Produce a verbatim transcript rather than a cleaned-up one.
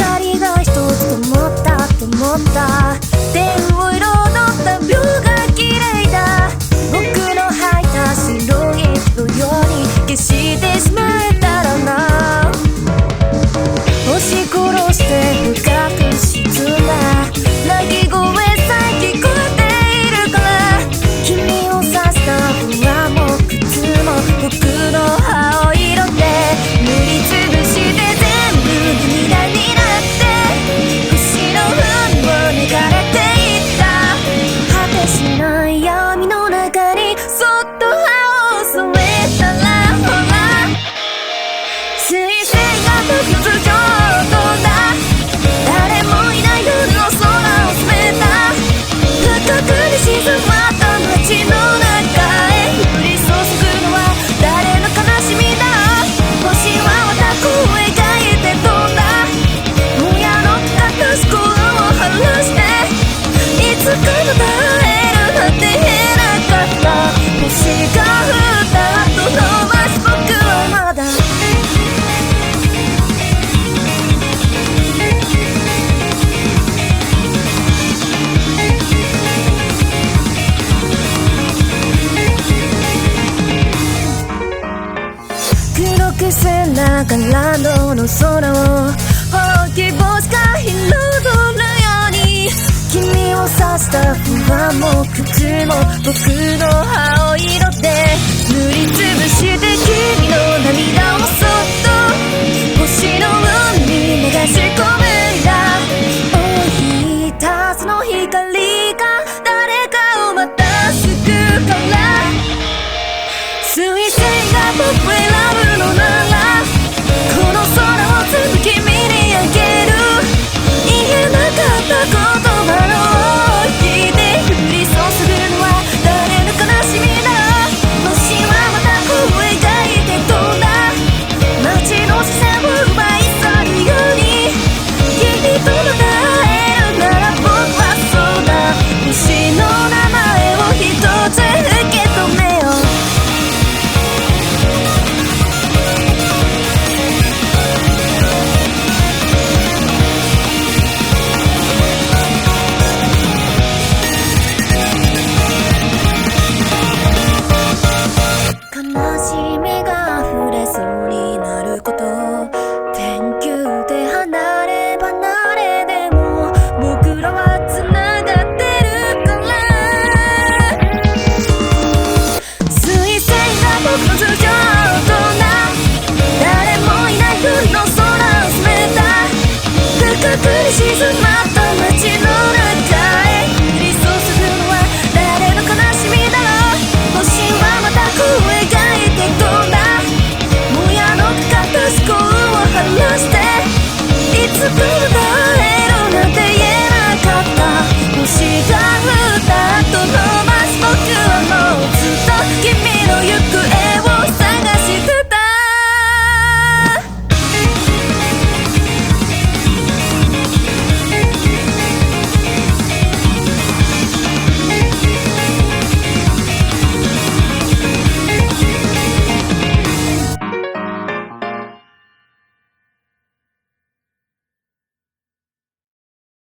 光が一つ灯った灯った天を彩った秒が綺麗だ。僕の履いた白い服のように消してしまえたらな。押し殺して深く沈んだ鳴き声さえ聞こえているから、君を刺した不安も苦痛も僕の青色で塗りつぶして全部涙になって星の海を流れていった。果てしない闇の中にそっと葉を添えたら、ほら彗星が突如飛んだ。誰もいない夜の空を染めた。深くに沈まった街の中へ降り注ぐのは誰の悲しみだ。星は私を描いて飛んだ。親の隠す声を晴らしていつかまた会えるなんて言えなかった。星が降った後伸ばす僕はまだ黒く背中ランドの空をほうき星が彩るように、君を刺した不安も苦痛も僕の青色で塗りつぶして君の涙を